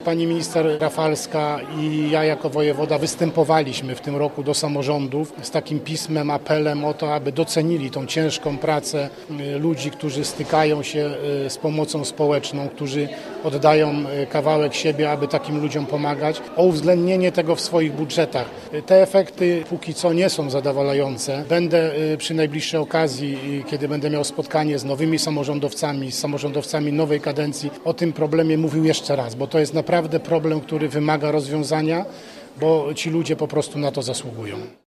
Pani minister Rafalska i ja jako wojewoda występowaliśmy w tym roku do samorządów z takim pismem, apelem o to, aby docenili tą ciężką pracę ludzi, którzy stykają się z pomocą społeczną, którzy oddają kawałek siebie, aby takim ludziom pomagać, o uwzględnienie tego w swoich budżetach. Te efekty póki co nie są zadowalające. Będę przy najbliższej okazji, kiedy będę miał spotkanie z nowymi samorządowcami, z samorządowcami nowej kadencji, o tym problemie mówił jeszcze raz, bo to jest naprawdę problem, który wymaga rozwiązania, bo ci ludzie po prostu na to zasługują.